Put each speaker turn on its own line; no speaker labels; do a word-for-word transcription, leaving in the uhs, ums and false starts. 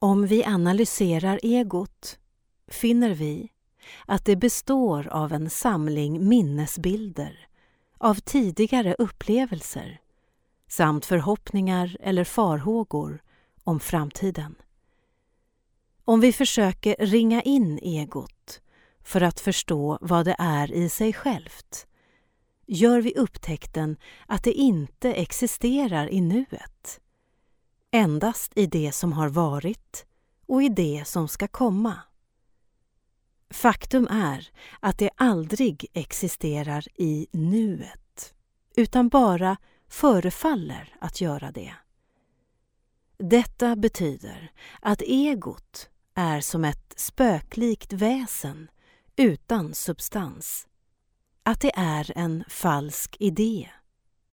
Om vi analyserar egot finner vi att det består av en samling minnesbilder av tidigare upplevelser samt förhoppningar eller farhågor om framtiden. Om vi försöker ringa in egot för att förstå vad det är i sig självt, gör vi upptäckten att det inte existerar i nuet, endast i det som har varit och i det som ska komma. Faktum är att det aldrig existerar i nuet, utan bara förefaller att göra det. Detta betyder att egot är som ett spöklikt väsen utan substans, att det är en falsk idé.